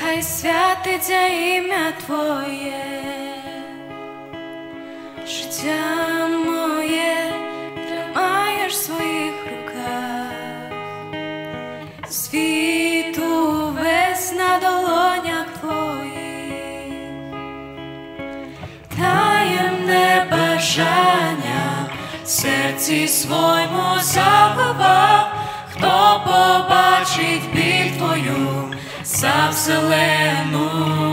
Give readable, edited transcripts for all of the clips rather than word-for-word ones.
хай святиться ім'я Твоє, життя моє тримаєш в своїх руках, світ увесь на долонях Твоїх, таємне бажання в серці своєму заховав. Хто побачить біль Твою за вселену,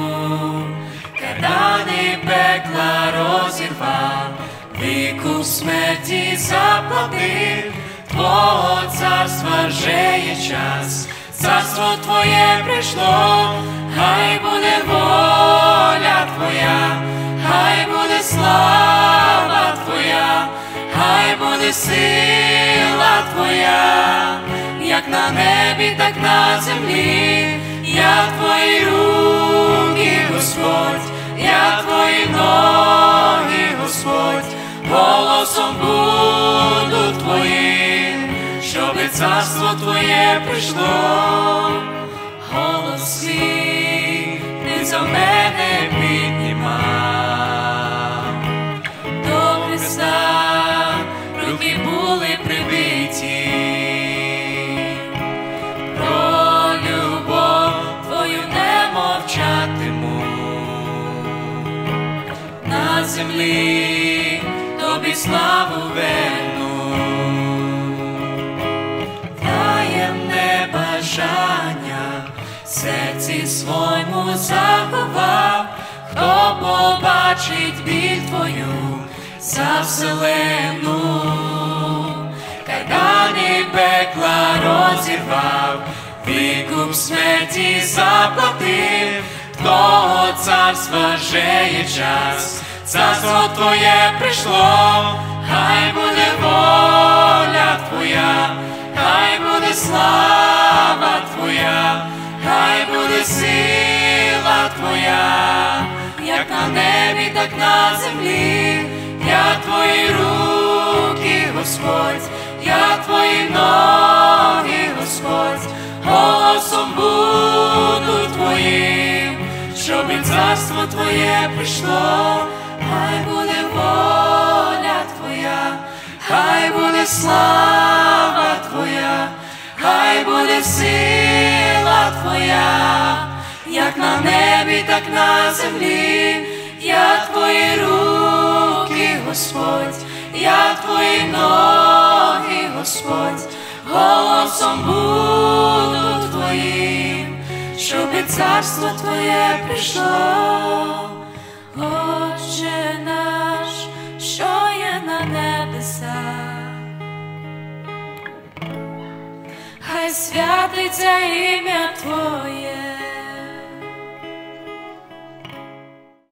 кайдани пекла розірвав, віку смерті заплатив, Твого царства вже є час, царство Твоє прийшло, хай буде воля Твоя, хай буде слава Твоя, хай буде сила Твоя, як на небі, так на землі. Я Твої руки, Господь, я Твої ноги, Господь, голосом буду Твоїм, щоби царство Твоє прийшло. Голос свій Ти за мене піднімав, до Христа руки були прибиті, про любов Твою не мовчатиму, на землі Тобі славу верну, таємне бажання в серці своєму заховав. Хто побачить біль Твою за вселену, кайдани пекла розірвав, віку смерті заплатив, Твого царства вже є час, царство Твоє прийшло, хай буде воля Твоя, хай буде слава Твоя, хай буде сила Твоя, як на небі, так на землі. Я Твої руки, Господь, я Твої ноги, Господь, голосом буду Твоїм, щоб і царство Твоє прийшло. Хай буде воля Твоя, хай буде слава Твоя, хай буде сила Твоя, як на небі, так на землі. Я Твої руки, Господь, я Твої ноги, Господь, голосом буду Твоїм, щоб і царство Твоє прийшло. Отче наш, що є на небесах, хай святиться ім'я Твоє,